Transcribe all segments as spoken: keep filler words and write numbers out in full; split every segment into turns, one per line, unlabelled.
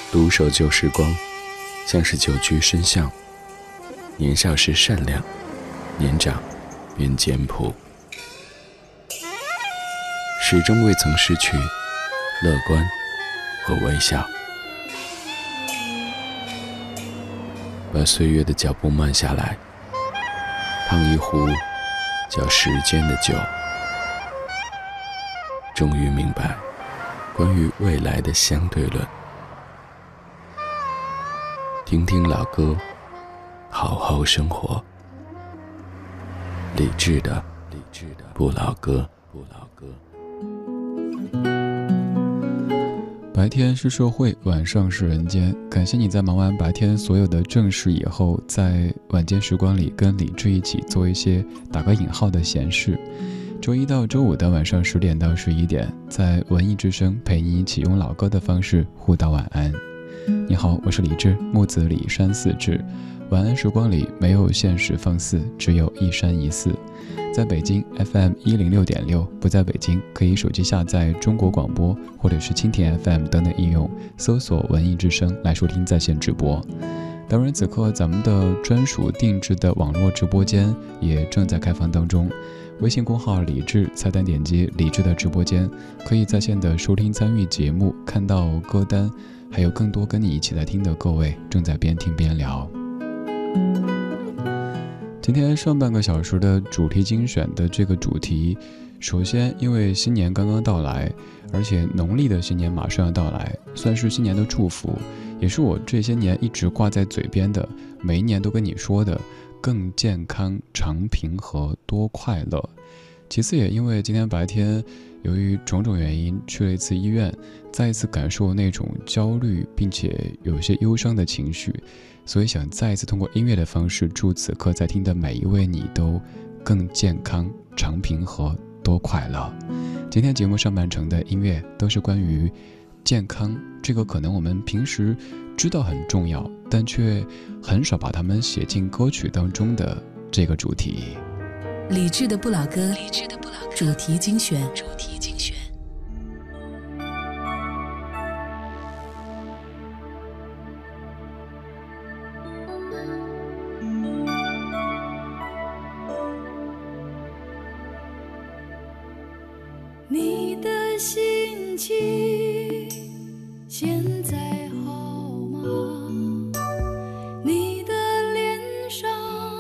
独守旧时光，像是久居深巷。年少时善良，年长便简朴，始终未曾失去乐观和微笑。把岁月的脚步慢下来，烫一壶叫时间的酒，终于明白关于未来的相对论。听听老歌，好好生活。理智的理智的不老歌，不老歌。
白天是社会，晚上是人间。感谢你在忙完白天所有的正事以后，在晚间时光里跟理智一起做一些打个引号的闲事。周一到周五的晚上十点到十一点，在文艺之声陪你一起用老歌的方式互道晚安。你好，我是李志，木子李山寺志。晚安时光里没有现实放肆，只有一山一寺。在北京 F M 一零六点六，不在北京可以手机下载中国广播或者是蜻蜓 F M 等等应用，搜索文艺之声来收听在线直播。当然此刻咱们的专属定制的网络直播间也正在开放当中，微信公号李智，菜单点击李智的直播间，可以在线的收听参与节目，看到歌单，还有更多跟你一起来听的各位正在边听边聊。今天上半个小时的主题精选的这个主题，首先因为新年刚刚到来，而且农历的新年马上要到来，算是新年的祝福，也是我这些年一直挂在嘴边的，每一年都跟你说的，更健康、长平和多快乐。其次也因为今天白天由于种种原因去了一次医院，再一次感受那种焦虑并且有些忧伤的情绪，所以想再一次通过音乐的方式祝此刻在听的每一位你都更健康、长平和多快乐。今天节目上半程的音乐都是关于健康，这个可能我们平时知道很重要，但却很少把它们写进歌曲当中的这个主题。
理智的不老歌，理智的不老歌主题精选，主题精选。
你的心情现在好吗？你的脸上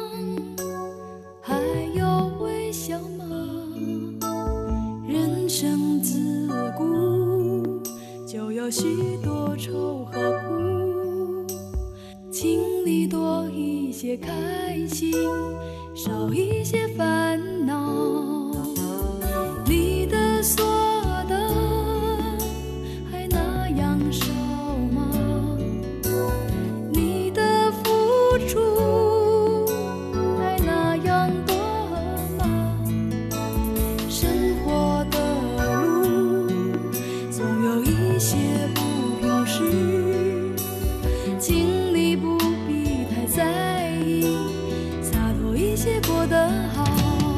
还有微笑吗？人生自古就有许多愁和苦，请你多一些开心，少一些烦恼。你的所得还那样少吗？你的付出还那样多吗？生活的路总有一些不平事，请你不必太在意，洒脱一些过得好。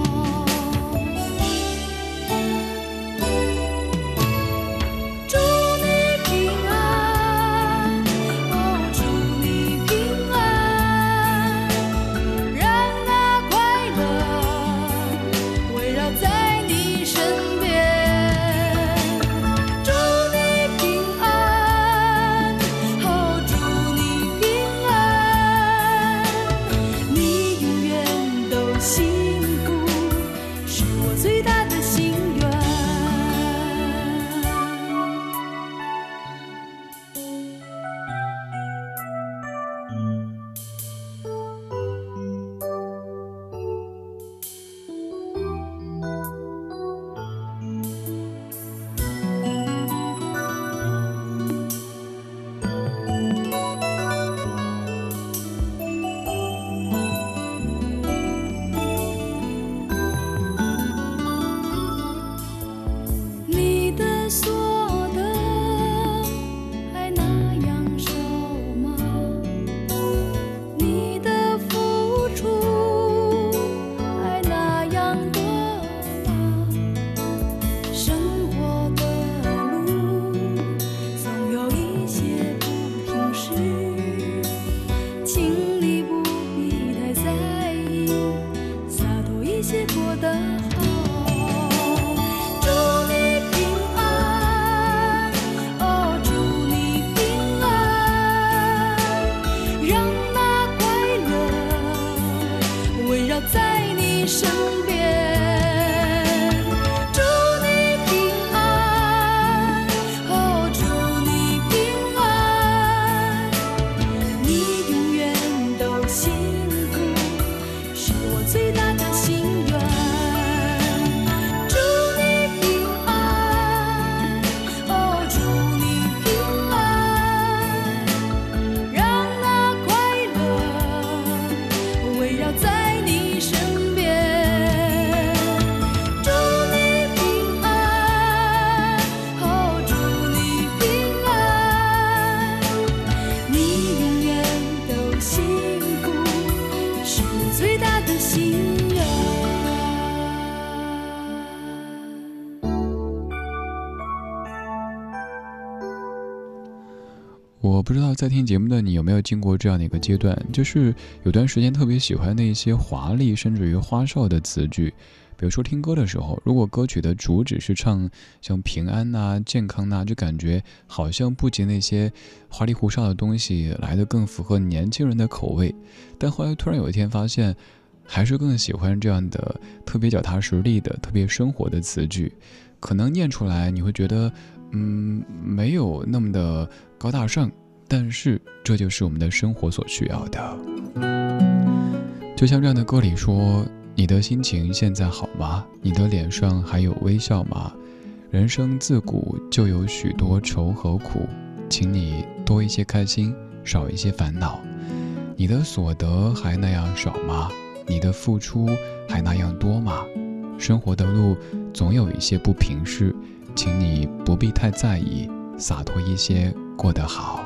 我不知道在听节目的你有没有经过这样的一个阶段，就是有段时间特别喜欢那些华丽甚至于花哨的词句。比如说听歌的时候，如果歌曲的主旨是唱像平安呐、健康呐，就感觉好像不及那些花里胡哨的东西来得更符合年轻人的口味。但后来突然有一天发现，还是更喜欢这样的特别脚踏实地的、特别生活的词句。可能念出来你会觉得，嗯，没有那么的高大上，但是这就是我们的生活所需要的。就像这样的歌里说，你的心情现在好吗？你的脸上还有微笑吗？人生自古就有许多愁和苦，请你多一些开心，少一些烦恼。你的所得还那样少吗？你的付出还那样多吗？生活的路总有一些不平事，请你不必太在意，洒脱一些，过得好。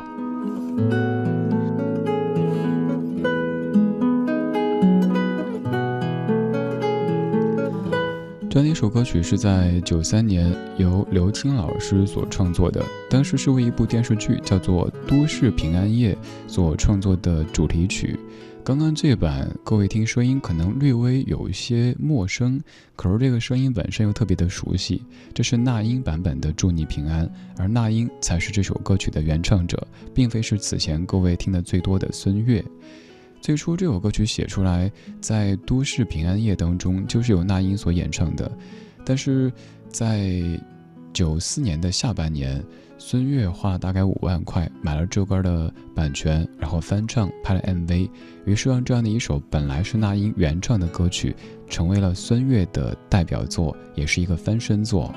这样的一首歌曲是在九三年由刘青老师所创作的，当时是为一部电视剧叫做《都市平安夜》所创作的主题曲。刚刚这版各位听声音可能略微有一些陌生，可是这个声音本身又特别的熟悉，这是那英版本的《祝你平安》，而那英才是这首歌曲的原唱者，并非是此前各位听得最多的孙悦。最初这首歌曲写出来在都市平安夜当中就是由那英所演唱的，但是在九四年的下半年，孙悦花了大概五万块买了这歌的版权，然后翻唱拍了 M V， 于是让这样的一首本来是那英原唱的歌曲成为了孙悦的代表作，也是一个翻身作。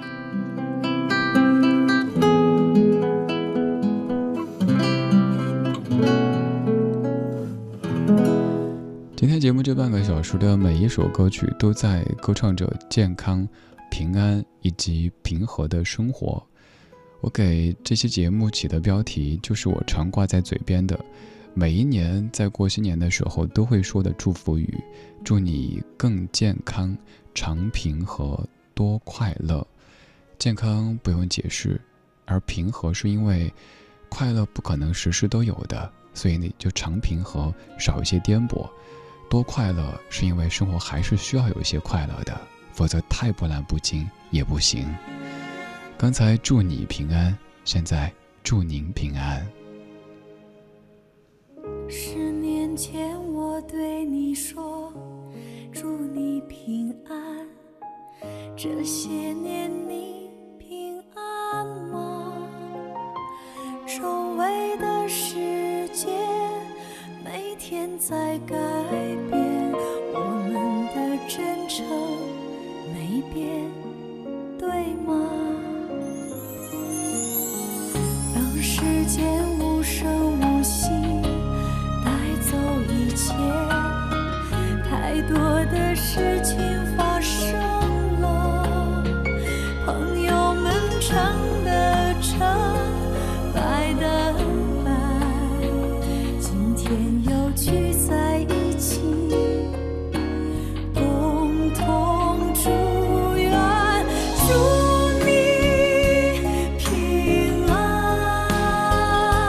今天节目这半个小时的每一首歌曲都在歌唱着健康、平安以及平和的生活。我给这期节目起的标题就是我常挂在嘴边的，每一年在过新年的时候都会说的祝福语：祝你更健康、常平和、多快乐。健康不用解释，而平和是因为快乐不可能时时都有的，所以你就常平和，少一些颠簸。多快乐是因为生活还是需要有一些快乐的，否则太波澜不惊也不行。刚才祝你平安，现在祝您平安。
十年前我对你说祝你平安，这些年你平安吗？周围的世界每天在改变，我们的真诚没变，对吗？当时间无声无息带走一切，太多的事情发生了，朋友们成的成，拜的拜，今天又聚在一起，共同祝愿，祝你平安。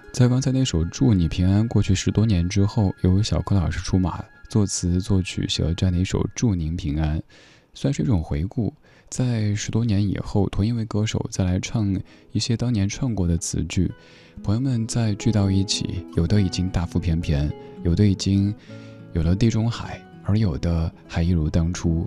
在刚才那首祝你平安过去十多年之后，由小柯老师出马，作词作曲写了这样的一首祝您平安，算是一种回顾。在十多年以后，同一位歌手再来唱一些当年唱过的词句，朋友们再聚到一起，有的已经大腹便便，有的已经有了地中海，而有的还一如当初。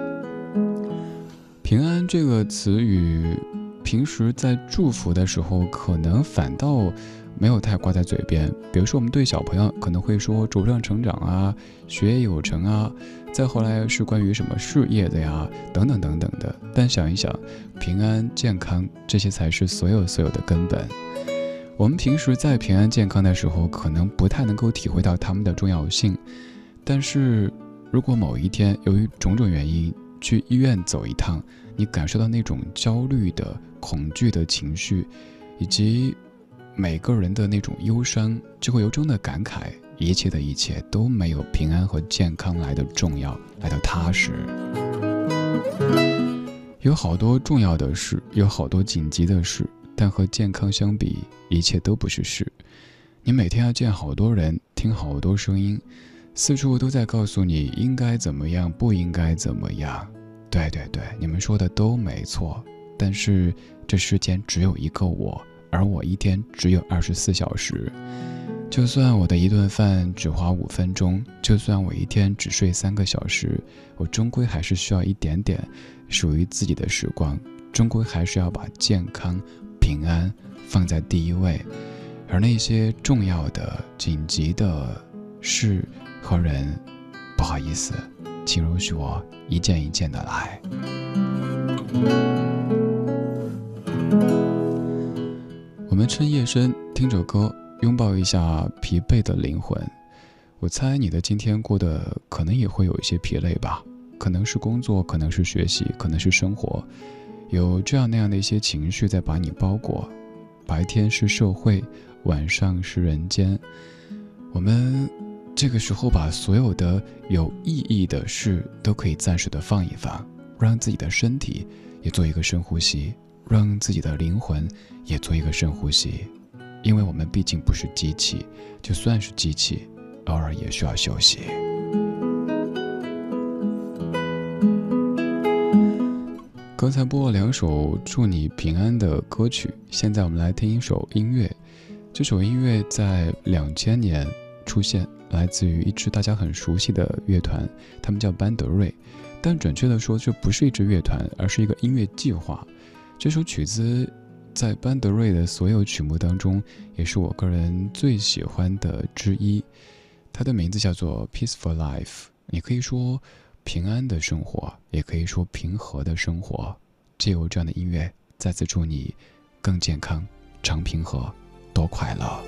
平安这个词语，平时在祝福的时候，可能反倒没有太挂在嘴边。比如说我们对小朋友可能会说茁壮成长啊，学业有成啊，再后来是关于什么事业的呀，等等等等的。但想一想，平安健康，这些才是所有所有的根本。我们平时在平安健康的时候，可能不太能够体会到他们的重要性，但是如果某一天由于种种原因去医院走一趟，你感受到那种焦虑的恐惧的情绪，以及每个人的那种忧伤，就会由衷的感慨，一切的一切都没有平安和健康来的重要，来的踏实。有好多重要的事，有好多紧急的事，但和健康相比，一切都不是事。你每天要见好多人，听好多声音，四处都在告诉你应该怎么样，不应该怎么样。对对对，你们说的都没错，但是这世间只有一个我，而我一天只有二十四小时。就算我的一顿饭只花五分钟，就算我一天只睡三个小时，我终归还是需要一点点属于自己的时光，终归还是要把健康平安放在第一位。而那些重要的紧急的事和人，不好意思，请容许我一件一件的来。我们趁夜深听着歌，拥抱一下疲惫的灵魂。我猜你的今天过得可能也会有一些疲累吧，可能是工作，可能是学习，可能是生活，有这样那样的一些情绪在把你包裹。白天是社会，晚上是人间。我们这个时候把所有的有意义的事都可以暂时的放一放，让自己的身体也做一个深呼吸，让自己的灵魂也做一个深呼吸。因为我们毕竟不是机器，就算是机器，偶尔也需要休息。刚才播了两首祝你平安的歌曲，现在我们来听一首音乐。这首音乐在两千年出现，来自于一支大家很熟悉的乐团，他们叫班德瑞。但准确的说，这不是一支乐团，而是一个音乐计划。这首曲子在班德瑞的所有曲目当中，也是我个人最喜欢的之一。它的名字叫做 Peaceful Life， 你可以说平安的生活，也可以说平和的生活。借由这样的音乐，再次祝你更健康、常平和、多快乐。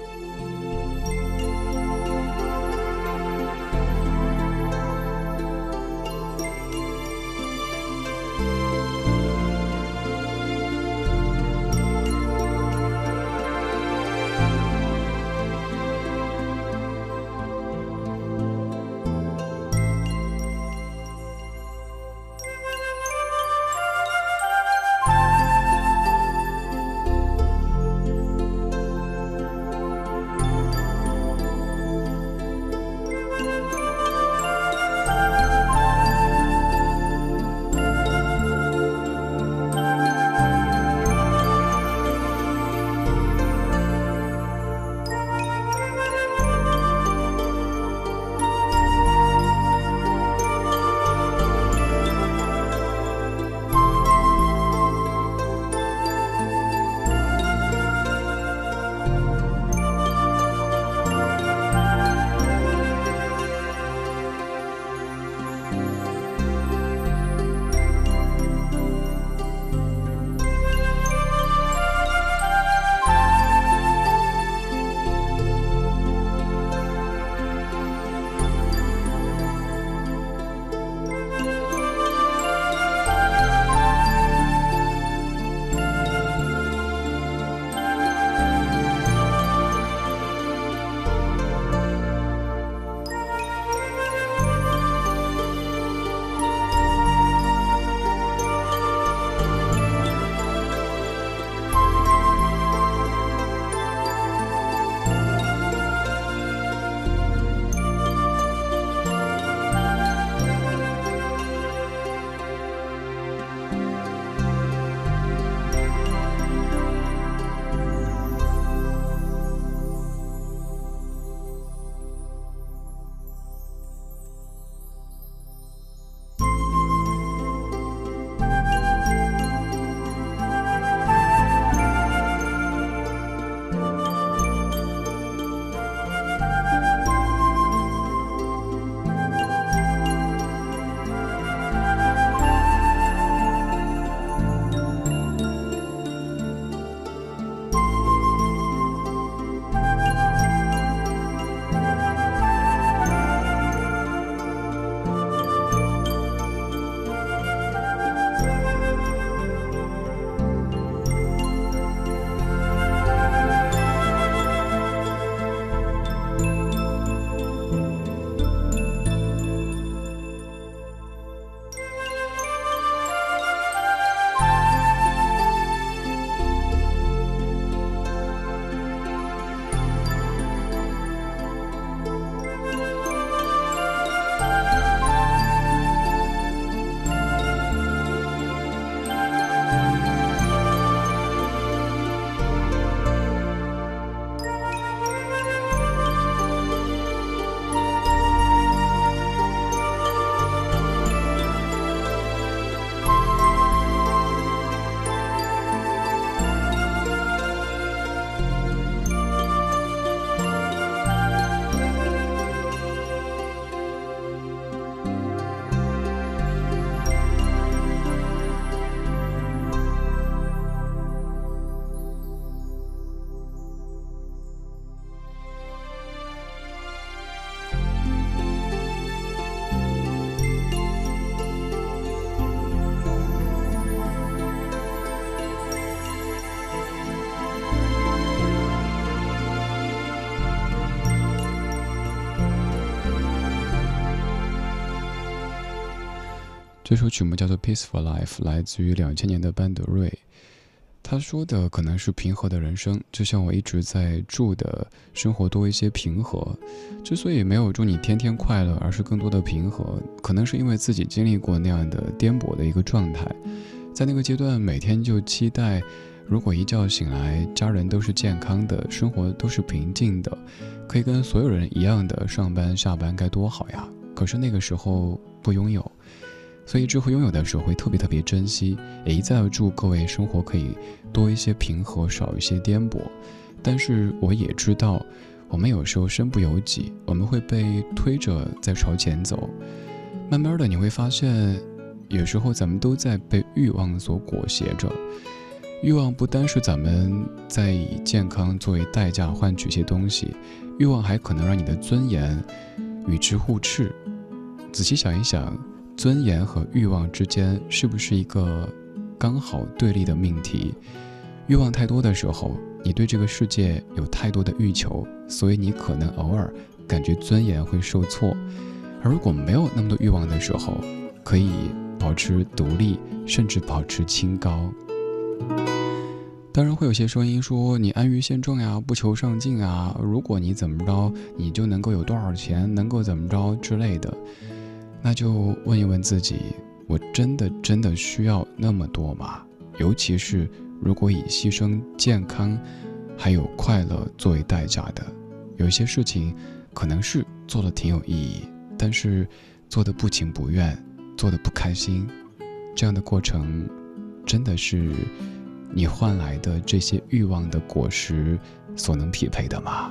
这首曲目叫做 Peaceful Life， 来自于两千年的班德瑞。他说的可能是平和的人生，就像我一直在祝的生活多一些平和。之所以没有祝你天天快乐，而是更多的平和，可能是因为自己经历过那样的颠簸的一个状态。在那个阶段，每天就期待，如果一觉醒来，家人都是健康的，生活都是平静的，可以跟所有人一样的上班下班，该多好呀！可是那个时候不拥有，所以之后拥有的时候会特别特别珍惜，也一再祝各位生活可以多一些平和，少一些颠簸。但是我也知道，我们有时候身不由己，我们会被推着在朝前走。慢慢的你会发现，有时候咱们都在被欲望所裹挟着。欲望不单是咱们在以健康作为代价换取些东西，欲望还可能让你的尊严与之互斥。仔细想一想，尊严和欲望之间是不是一个刚好对立的命题？欲望太多的时候，你对这个世界有太多的欲求，所以你可能偶尔感觉尊严会受挫。而如果没有那么多欲望的时候，可以保持独立，甚至保持清高。当然会有些声音说，你安于现状呀，不求上进啊，如果你怎么着，你就能够有多少钱，能够怎么着之类的。那就问一问自己，我真的真的需要那么多吗？尤其是如果以牺牲健康还有快乐作为代价的，有些事情可能是做得挺有意义，但是做得不情不愿，做得不开心，这样的过程真的是你换来的这些欲望的果实所能匹配的吗？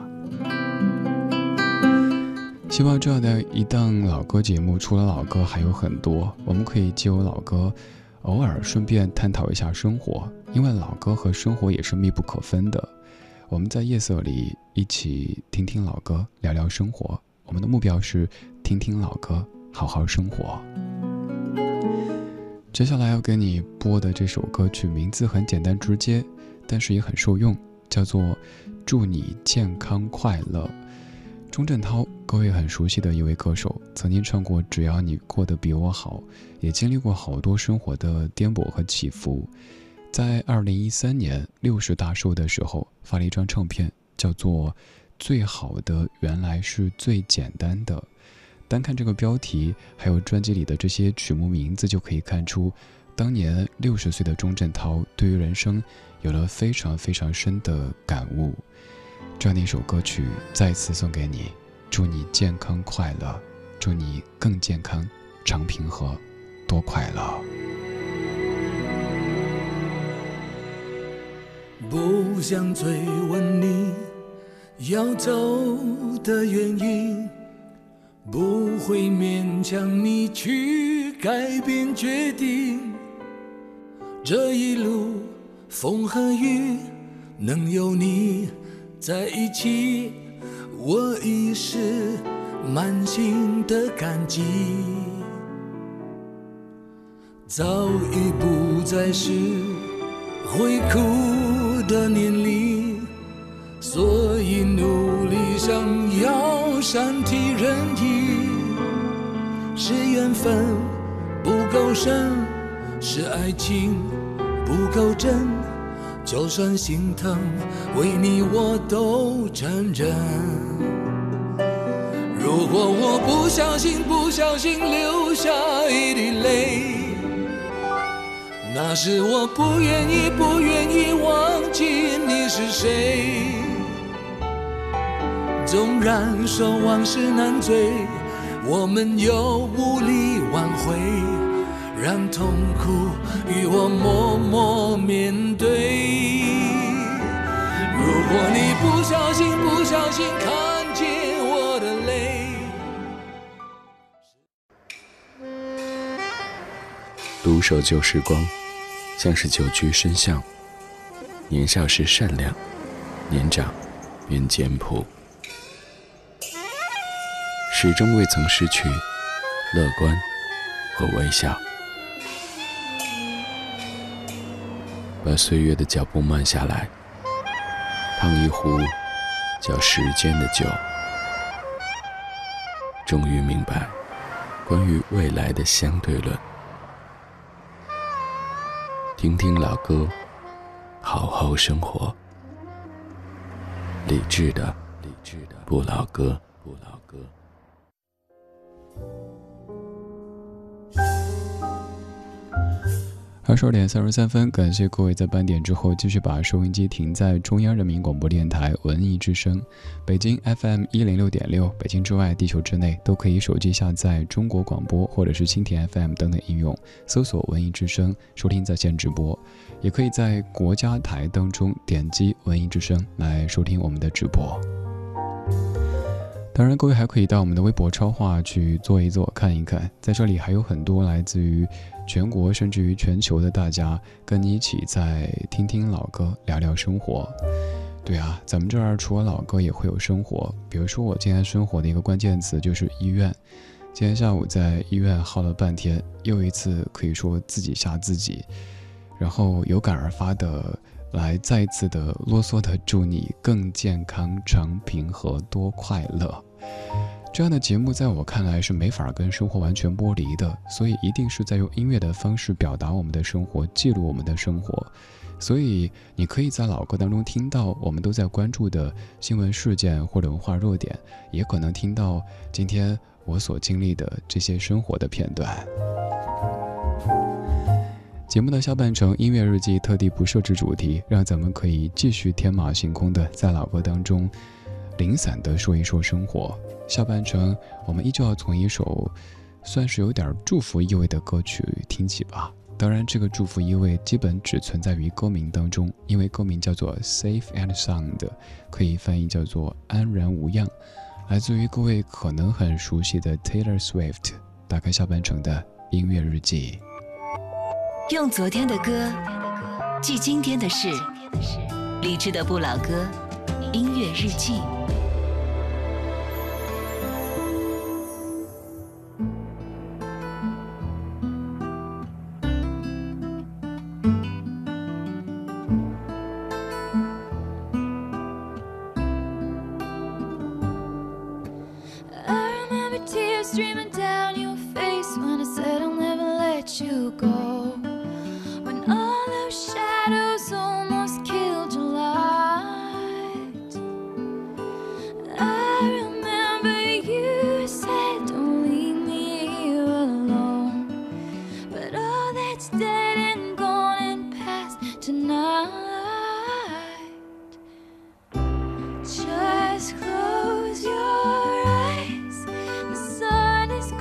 希望这样的一档老歌节目，除了老歌还有很多，我们可以借由老歌偶尔顺便探讨一下生活，因为老歌和生活也是密不可分的。我们在夜色里一起听听老歌，聊聊生活，我们的目标是听听老歌，好好生活。接下来要给你播的这首歌曲名字很简单直接，但是也很受用，叫做祝你健康快乐。钟镇涛，各位很熟悉的一位歌手，曾经唱过只要你过得比我好，也经历过好多生活的颠簸和起伏。在二零一三年六十大寿的时候，发了一张唱片，叫做最好的原来是最简单的。单看这个标题还有专辑里的这些曲目名字，就可以看出当年六十岁的钟镇涛对于人生有了非常非常深的感悟。这样的一首歌曲再次送给你，祝你健康快乐，祝你更健康，常平和，多快乐。
不想追问你要走的原因，不会勉强你去改变决定，这一路风和雨能有你在一起，我已是满心的感激。早已不再是会哭的年龄，所以努力想要善体人意。是缘分不够深，是爱情不够真，就算心疼为你我都承认。如果我不小心不小心流下一滴泪，那是我不愿意不愿意忘记你是谁。纵然说往事难追，我们又无力挽回，让痛苦与我默默面对。如果你不小心不小心看见我的泪，
独守旧时光，像是久居深巷。年少时善良，年长便简朴，始终未曾失去乐观和微笑。把岁月的脚步慢下来，烫一壶叫时间的酒。终于明白关于未来的相对论， 听听老歌，好好生活。理智的，理智的不老歌，不老歌。
二十二点三十三分，感谢各位在半点之后继续把收音机停在中央人民广播电台文艺之声，北京 F M 一零六点六，北京之外、地球之内都可以手机下载中国广播或者是蜻蜓 F M 等等应用，搜索文艺之声收听在线直播，也可以在国家台当中点击文艺之声来收听我们的直播。当然，各位还可以到我们的微博超话去做一做、看一看，在这里还有很多来自于全国甚至于全球的大家跟你一起在听听老歌，聊聊生活。对啊，咱们这儿除了老歌也会有生活，比如说我今天生活的一个关键词就是医院。今天下午在医院耗了半天，又一次可以说自己吓自己，然后有感而发的来再一次的啰嗦的祝你更健康、长平和多快乐。这样的节目在我看来是没法跟生活完全剥离的，所以一定是在用音乐的方式表达我们的生活，记录我们的生活。所以你可以在老歌当中听到我们都在关注的新闻事件或者文化热点，也可能听到今天我所经历的这些生活的片段。节目的下半程音乐日记特地不设置主题，让咱们可以继续天马行空的在老歌当中零散的说一说生活。下半程我们依旧要从一首算是有点祝福意味的歌曲听起吧，当然这个祝福意味基本只存在于歌名当中，因为歌名叫做 Safe and Sound， 可以翻译叫做安然无恙，来自于各位可能很熟悉的 Taylor Swift。 打开下半程的音乐日记，
用昨天的歌记今天的事，理智的不老歌，音乐日记。
Streaming down your face when I said I'll never let you go, when all those shadows almost killed your light. I remember you said don't leave me here alone, but all that's dead and gone and past tonight. Just close your eyes, the sun is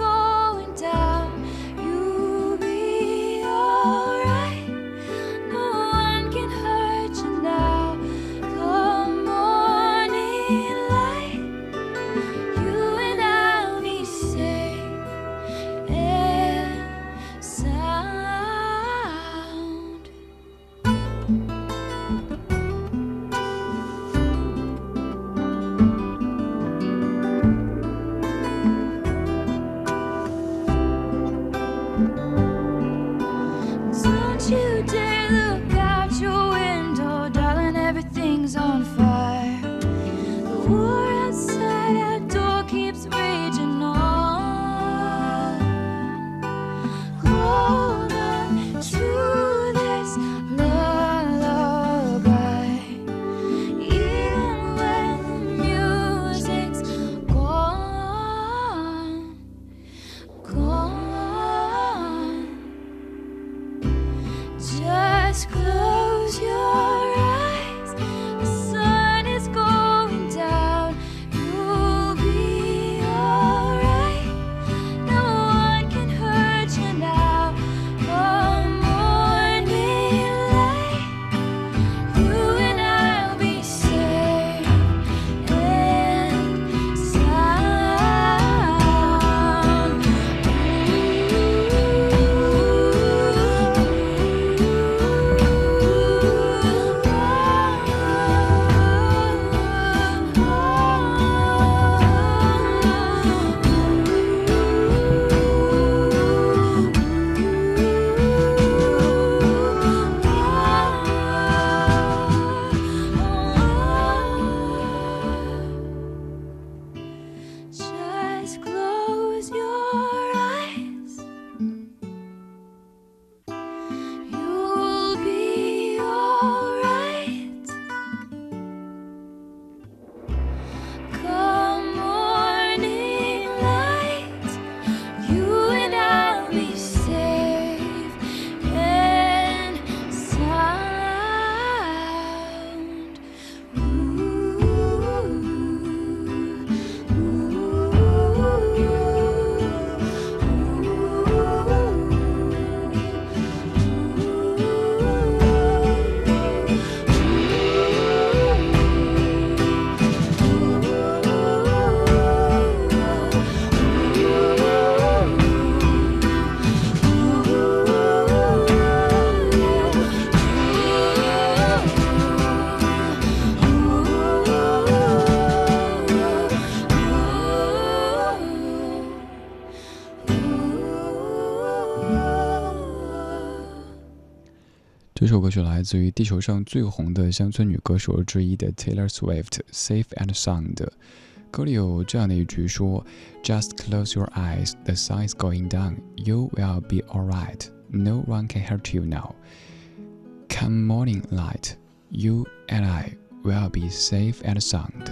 歌曲来自于地球上最红的乡村女歌手之一的 Taylor Swift Safe and Sound。 歌里有这样的一句说 Just close your eyes, the sun is going down, you will be alright, no one can hurt you now. Come morning light, you and I will be safe and sound。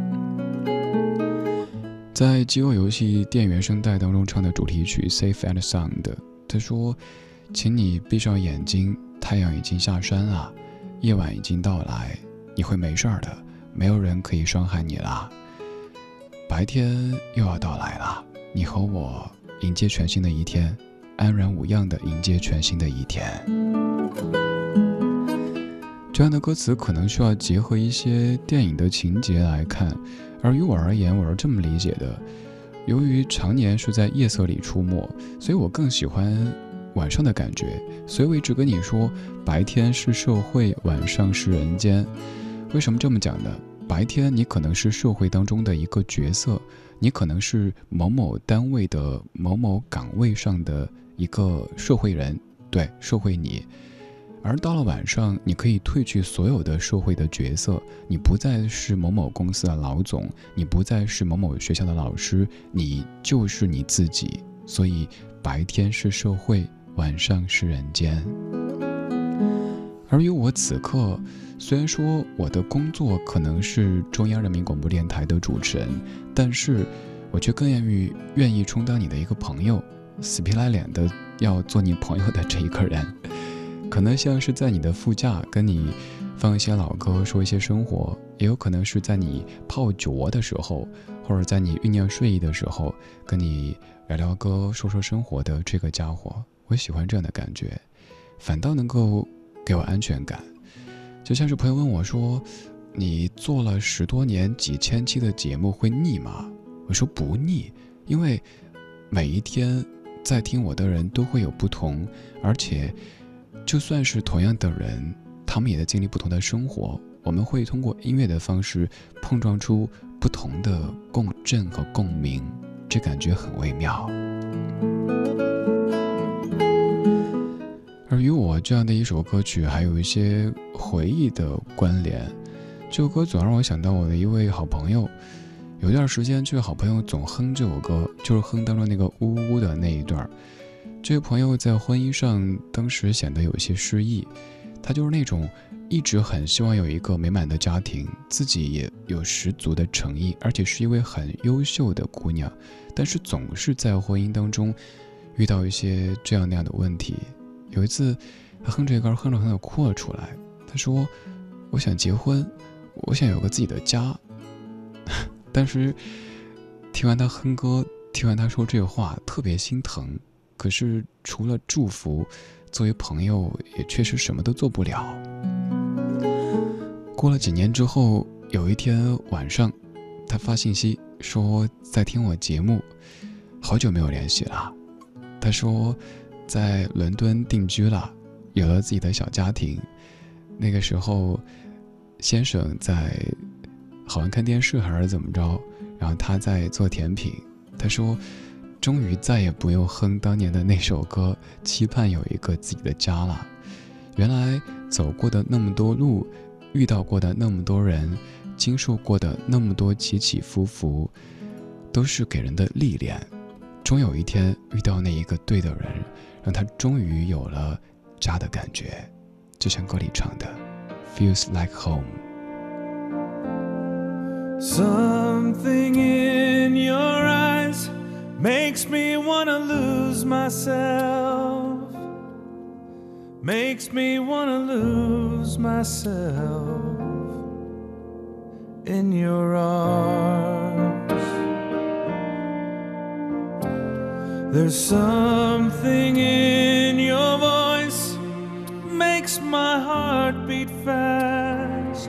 在饥饿游戏电原声带当中唱的主题曲 Safe and Sound， 他说请你闭上眼睛，太阳已经下山了，夜晚已经到来，你会没事的，没有人可以伤害你啦。白天又要到来了，你和我迎接全新的一天，安然无恙的迎接全新的一天。这样的歌词可能需要结合一些电影的情节来看，而于我而言，我是这么理解的：由于常年是在夜色里出没，所以我更喜欢晚上的感觉，所以我一直跟你说，白天是社会，晚上是人间。为什么这么讲呢？白天你可能是社会当中的一个角色，你可能是某某单位的某某岗位上的一个社会人，对，社会你。而到了晚上，你可以褪去所有的社会的角色，你不再是某某公司的老总，你不再是某某学校的老师，你就是你自己。所以白天是社会，晚上是人间。而于我此刻，虽然说我的工作可能是中央人民广播电台的主持人，但是我却更愿意愿意充当你的一个朋友，死皮赖脸的要做你朋友的这一个人。可能像是在你的副驾跟你放一些老歌，说一些生活，也有可能是在你泡酒窝的时候，或者在你酝酿睡意的时候，跟你聊聊歌，说说生活的这个家伙。我喜欢这样的感觉，反倒能够给我安全感。就像是朋友问我说，你做了十多年几千期的节目会腻吗？我说不腻，因为每一天在听我的人都会有不同，而且就算是同样的人，他们也在经历不同的生活，我们会通过音乐的方式碰撞出不同的共振和共鸣，这感觉很微妙。而与我这样的一首歌曲还有一些回忆的关联，这首歌总让我想到我的一位好朋友。有段时间这位好朋友总哼这首歌，就是哼当中那个呜呜的那一段。这位朋友在婚姻上当时显得有些失意，他就是那种一直很希望有一个美满的家庭，自己也有十足的诚意，而且是一位很优秀的姑娘，但是总是在婚姻当中遇到一些这样那样的问题。有一次他哼这歌哼着哼着哭了出来，他说我想结婚，我想有个自己的家。但是听完他哼歌，听完他说这话，特别心疼，可是除了祝福，作为朋友也确实什么都做不了。过了几年之后，有一天晚上他发信息说在听我节目，好久没有联系了。他说在伦敦定居了，有了自己的小家庭。那个时候先生在好像看电视还是怎么着，然后他在做甜品。他说终于再也不用哼当年的那首歌，期盼有一个自己的家了。原来走过的那么多路，遇到过的那么多人，经受过的那么多起起伏伏，都是给人的历练。终有一天遇到那一个对的人，让他终于有了家的感觉，就像歌里唱的 Feels like home。
Something in your eyes makes me wanna lose myself, makes me wanna lose myself in your arms. There's something in your voice makes my heart beat fast.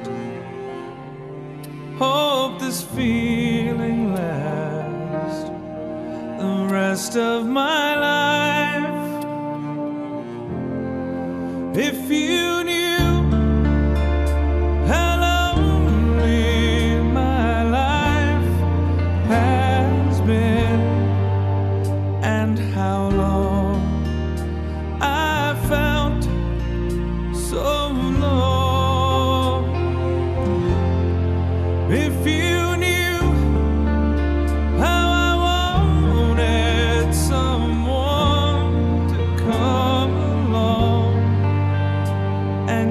Hope this feeling lasts the rest of my life. If you knew how lonely my life has been, and how long I felt so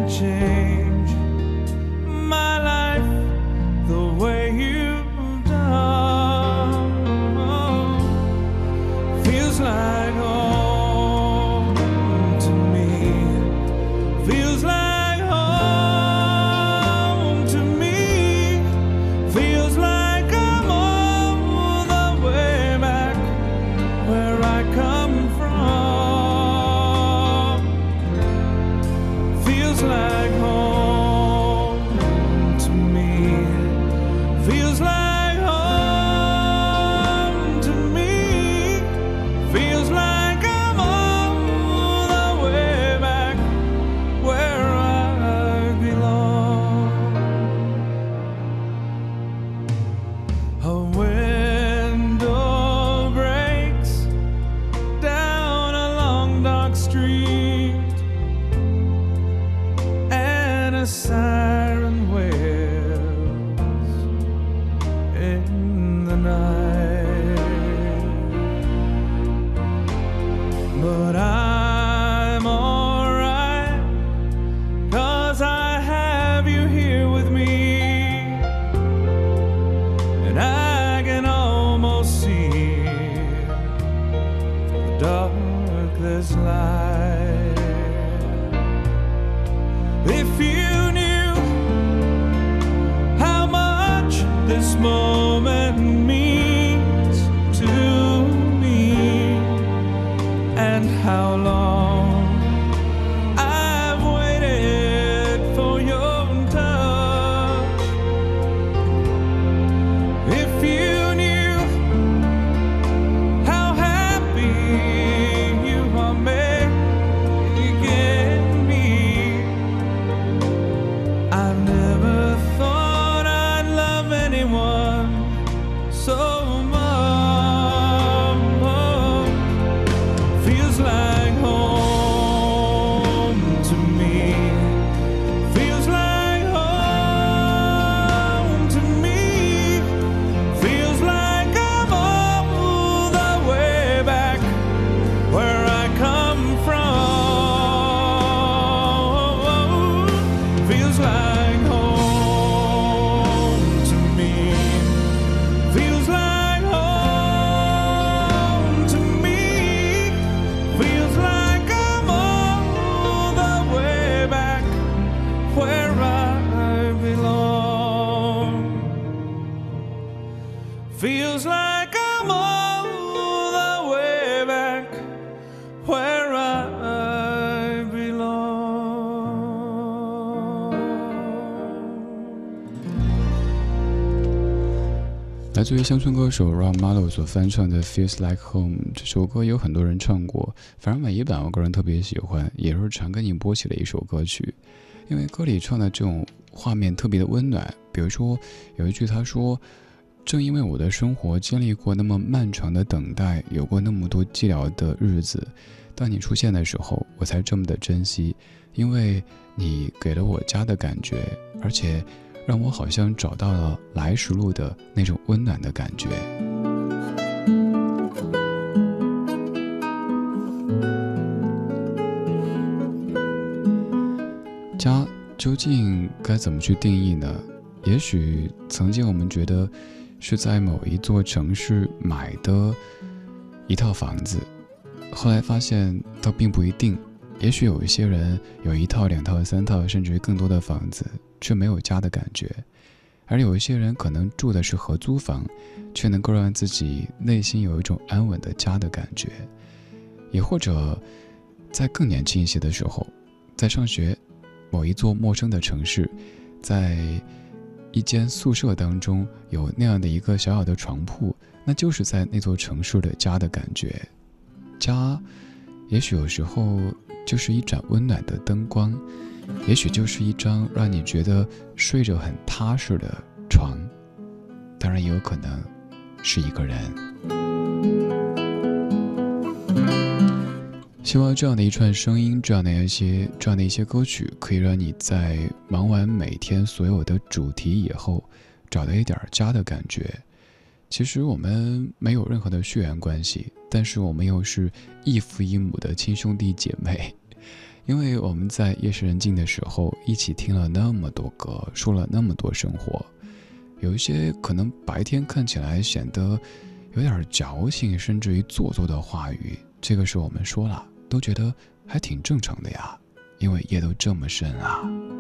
can change my life the way you've done. Feels like home to me. Feels like home to me. Feels like I'm all the way back where I come from. Feels like home to me. Feels like home to me. Feels like I'm all the way back where I belong. A window breaks down a long dark street, and a siren wails in the night. But I'm alright, 'cause I have you here with me, and I can almost see the darkest light. If you knew how much this moment means to me, and how long I've waited for your touch. If you knew how happy you are making me, I've never thought I'd love anyone so much. Feels like home to me. Feels like home to me. Feels like I'm all the way back where I come from. Feels like home to me. Feels like home to me. Feels like I'm all the way back where I belong. Feels like I'm all the way back where I belong.
来自于乡村歌手 Ron Marlow 所翻唱的 Feels Like Home 这首歌有很多人唱过，反正每一版我个人特别喜欢，也是常给你播起的一首歌曲。因为歌里唱的这种画面特别的温暖，比如说有一句他说，正因为我的生活经历过那么漫长的等待，有过那么多寂寥的日子，当你出现的时候我才这么的珍惜，因为你给了我家的感觉，而且让我好像找到了来时路的那种温暖的感觉。家究竟该怎么去定义呢？也许曾经我们觉得是在某一座城市买的一套房子，后来发现倒并不一定。也许有一些人有一套、两套、三套，甚至于更多的房子，却没有家的感觉；而有一些人可能住的是合租房，却能够让自己内心有一种安稳的家的感觉。也或者在更年轻一些的时候，在上学，某一座陌生的城市，在一间宿舍当中有那样的一个小小的床铺，那就是在那座城市的家的感觉。家也许有时候就是一盏温暖的灯光，也许就是一张让你觉得睡着很踏实的床，当然也有可能是一个人。希望这样的一串声音，这样的一些这样的一些歌曲，可以让你在忙完每天所有的主题以后，找到一点家的感觉。其实我们没有任何的血缘关系，但是我们又是异父异母的亲兄弟姐妹。 因为我们在夜深人静的时候一起听了那么多歌，说了那么多生活，有一些可能白天看起来显得有点矫情甚至于做作的话语，这个时候我们说了都觉得还挺正常的呀，因为夜都这么深啊。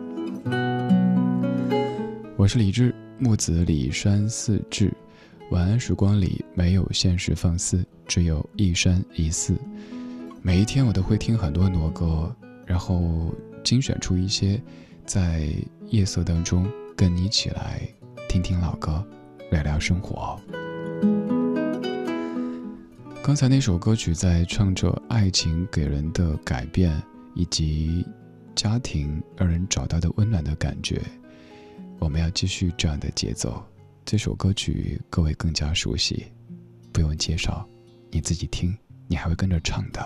我是李志，木子李山寺志，晚安时光里没有现实放肆，只有一山一寺。每一天我都会听很多挪歌，然后精选出一些在夜色当中跟你一起来听听老歌，聊聊生活。刚才那首歌曲在唱着爱情给人的改变，以及家庭让人找到的温暖的感觉。我们要继续这样的节奏，这首歌曲各位更加熟悉，不用介绍，你自己听，你还会跟着唱的。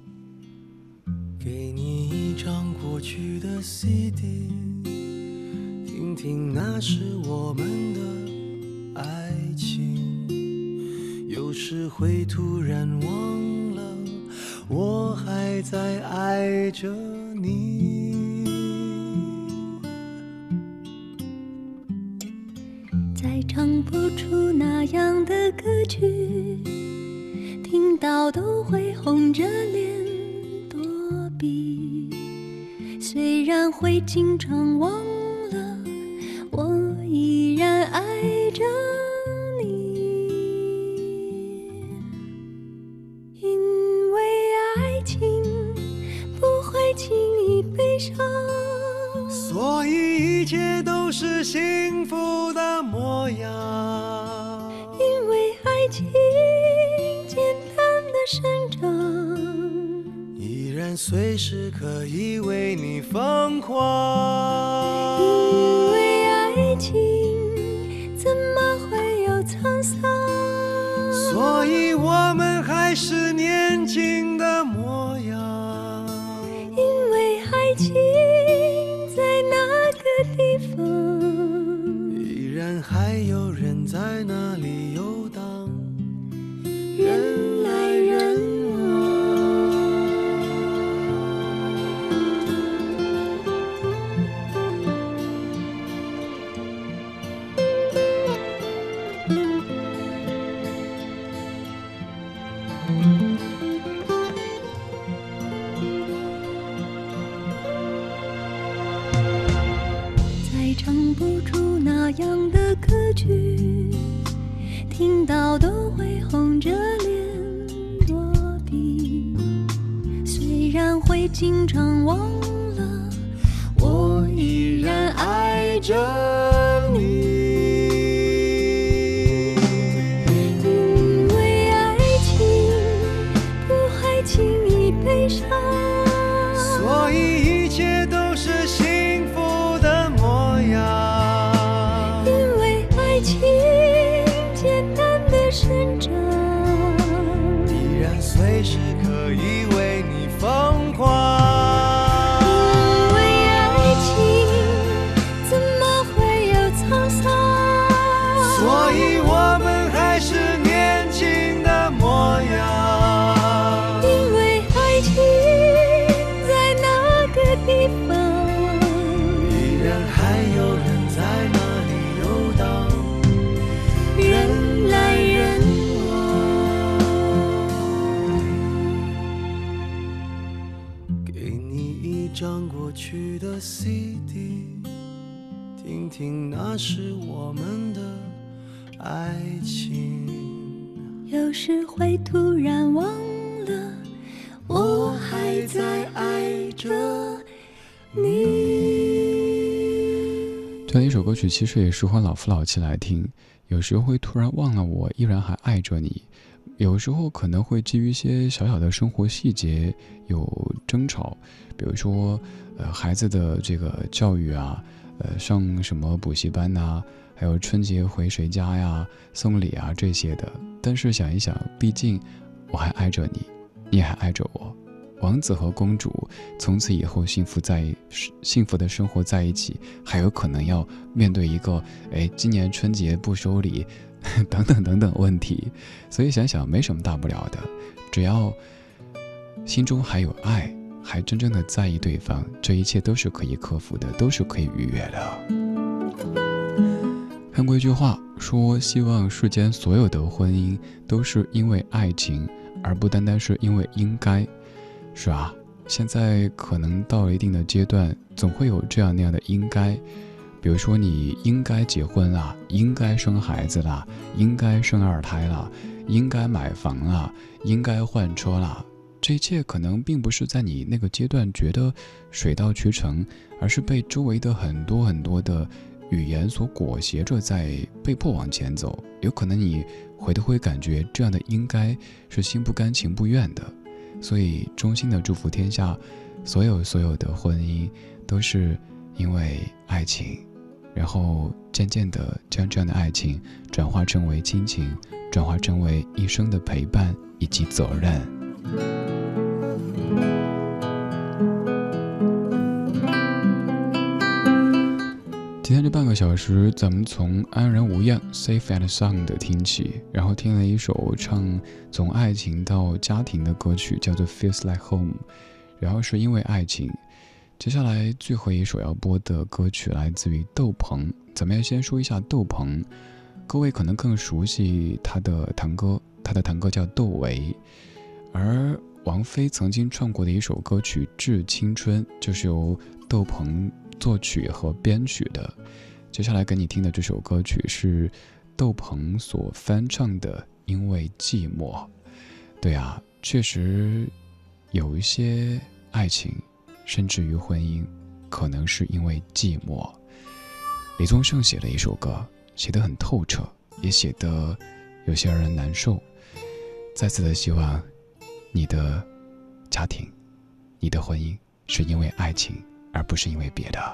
给你一张过去的 C D， 听听那是我们的爱情，有时会突然忘了我还在爱着你。
再唱不出那样的歌曲，听到都会红着脸躲避。虽然会经常忘了，我依然爱着你。因为爱情不会轻易悲伤，
所以一切都是幸福的模样。
因为爱情简单的生长，
依然随时可以为你疯狂。
因为爱情怎么会有沧桑，
所以我们还是年轻的模样。
因为爱情在那个地方，
依然还有人在那里游荡，
人来人往。再唱不出那样的歌曲，听到都会红着脸躲避。虽然会经常忘了，我依然爱着你。因为爱情不会轻易悲伤，
所以一切都是幸福的模样。
因为爱情简单的生长，
依然随时可以为你疯狂。
因为爱情怎么会有沧桑，
所以我们还是年轻的模样。
因为爱情在那个地方，
依然还有人在那里游荡，
人来人往。
给你一张过去的 C D， 听听那是我们的爱情。
有时会突然忘了，我还在爱着你。
这样一首歌曲其实也适合老夫老妻来听，有时候会突然忘了我依然还爱着你，有时候可能会基于一些小小的生活细节有争吵，比如说呃孩子的这个教育啊，呃上什么补习班呐、还有春节回谁家呀，送礼啊这些的。但是想一想，毕竟我还爱着你，你也还爱着我，王子和公主从此以后幸福在幸福的生活在一起，还有可能要面对一个哎今年春节不收礼等等等等问题。所以想想没什么大不了的，只要心中还有爱， 还真正的在意对方，这一切都是可以克服的，都是可以逾越的。看过一句话说，希望世间所有的婚姻都是因为爱情，而不单单是因为应该。是啊，现在可能到了一定的阶段，总会有这样那样的应该，比如说你应该结婚啦，应该生孩子啦，应该生二胎啦，应该买房啦，应该换车啦。这一切可能并不是在你那个阶段觉得水到渠成，而是被周围的很多很多的语言所裹挟着，在被迫往前走。有可能你回头会感觉这样的应该是心不甘情不愿的。所以衷心的祝福天下所有所有的婚姻都是因为爱情，然后渐渐的将这样的爱情转化成为亲情，转化成为一生的陪伴以及责任。今天这半个小时，咱们从安然无恙 Safe and Sound 听起，然后听了一首唱从爱情到家庭的歌曲，叫做 Feels Like Home， 然后是因为爱情。接下来最后一首要播的歌曲来自于窦鹏，咱们要先说一下窦鹏，各位可能更熟悉他的堂哥，他的堂哥叫窦唯，而王菲曾经唱过的一首歌曲《致青春》就是由窦鹏作曲和编曲的。接下来给你听的这首歌曲是窦鹏所翻唱的《因为寂寞》。对啊，确实有一些爱情甚至于婚姻可能是因为寂寞。李宗盛写了一首歌，写得很透彻，也写得有些让人难受。再次的希望你的家庭，你的婚姻是因为爱情而不是因为别的。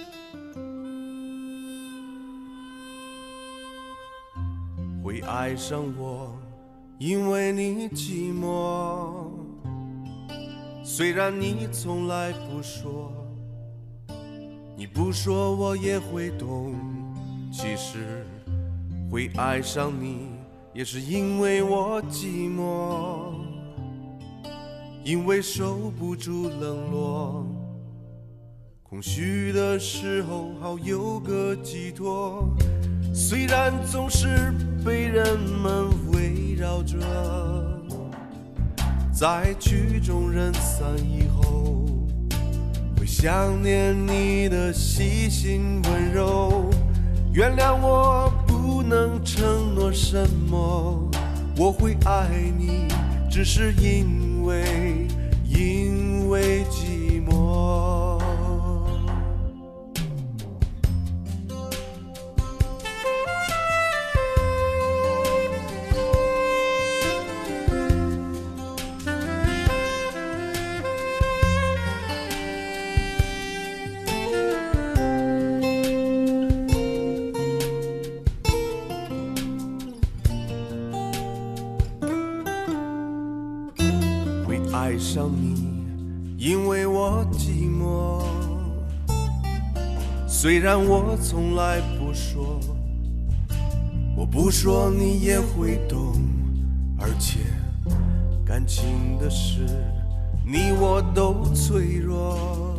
会爱上我，因为你寂寞，虽然你从来不说，你不说我也会懂。其实会爱上你，也是因为我寂寞，因为受不住冷落，空虚的时候好有个寄托。虽然总是被人们围绕着，在曲终人散以后，会想念你的细心温柔。原谅我不能承诺什么，我会爱你，只是因为因为寂寞。爱上你，因为我寂寞，虽然我从来不说，我不说你也会懂。而且感情的事，你我都脆弱，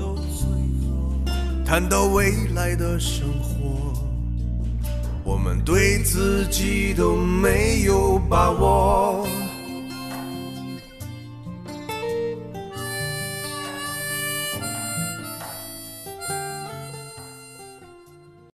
谈到未来的生活，我们对自己都没有把握。